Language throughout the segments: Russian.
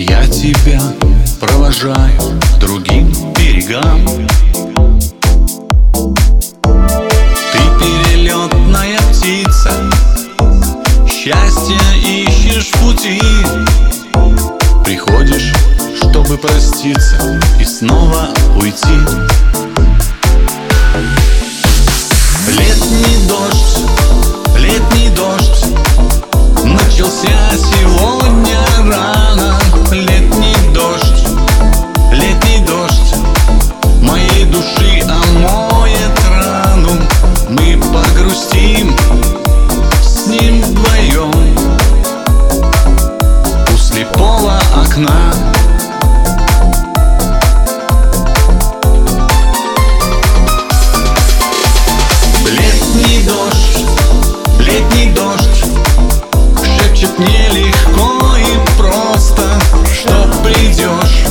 Я тебя провожаю к другим берегам. Ты перелетная птица, счастье ищешь в пути. Приходишь, чтобы проститься и снова уйти. Летний дождь начался сегодня рано. Летний дождь моей души омоет рану. Мы погрустим с ним вдвоем у слепого окна. Летний дождь шепчет мне легко и просто, что придешь,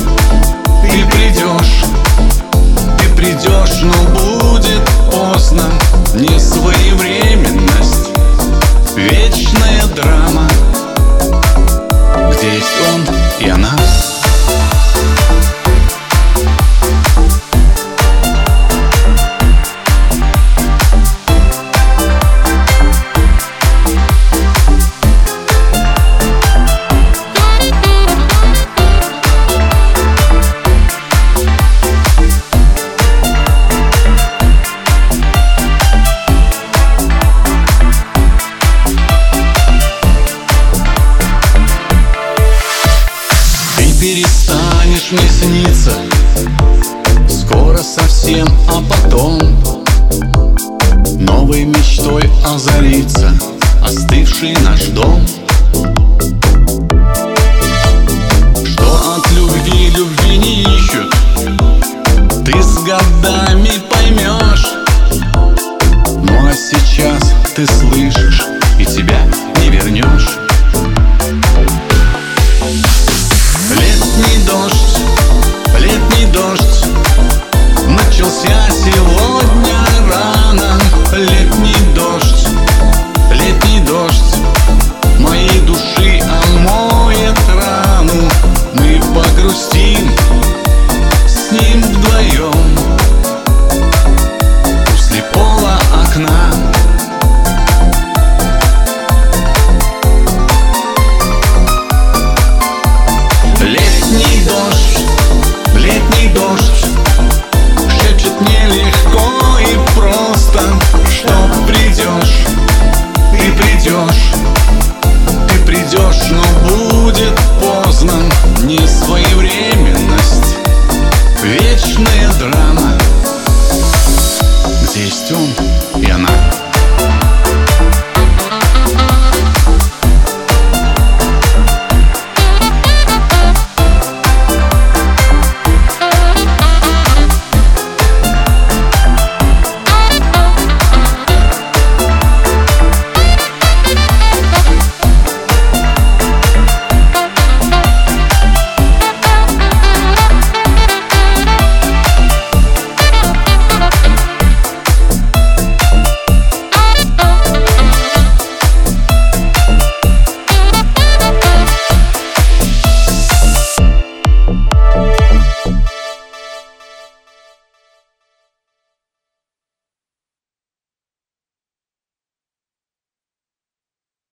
ты придешь, но будет поздно. Несвоевременность, вечная драма, где есть он и она. Перестанешь мне сниться скоро совсем, а потом новой мечтой озарится остывший наш дом. Что от любви не ищут, ты с годами поймешь. Ну а сейчас ты слышишь, и тебя не вернешь. Летний дождь начался сегодня рано. Летний дождь моей души омоет рану. Мы погрустим с ним вдвоем у слепого окна. Летний дождь шепчет мне легко и просто, что придешь, ты придешь, но будет поздно. Не